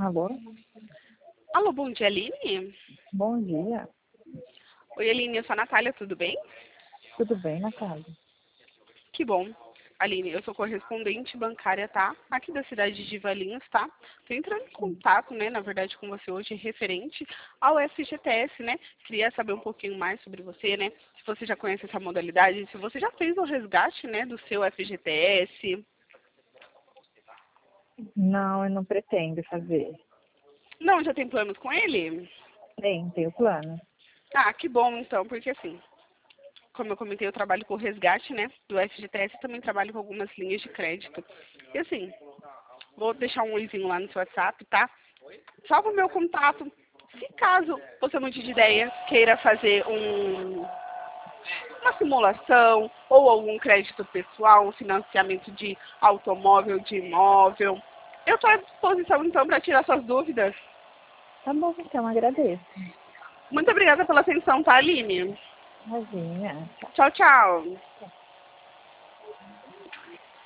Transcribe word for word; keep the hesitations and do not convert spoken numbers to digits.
Alô? Alô, bom dia, Aline? Bom dia. Oi, Aline, eu sou a Natália, tudo bem? Tudo bem, Natália? Que bom. Aline, eu sou correspondente bancária, tá? Aqui da cidade de Valinhos, tá? Tô entrando em contato, né, na verdade, com você hoje, referente ao F G T S, né? Queria saber um pouquinho mais sobre você, né? Se você já conhece essa modalidade, se você já fez o resgate, né, do seu F G T S. Não, eu não pretendo fazer. Não, já tem planos com ele? Tem, tenho plano. Ah, que bom, então, porque assim, como eu comentei, eu trabalho com o resgate, né, do F G T S e também trabalho com algumas linhas de crédito. E assim, vou deixar um oizinho lá no seu WhatsApp, tá? Salva o meu contato. Se caso você mude de ideia, queira fazer um, uma simulação ou algum crédito pessoal, um financiamento de automóvel, de imóvel, eu estou à disposição então para tirar suas dúvidas. Tá bom, então, agradeço. Muito obrigada pela atenção, tá, Aline? Imagina. Tchau. Tchau, tchau.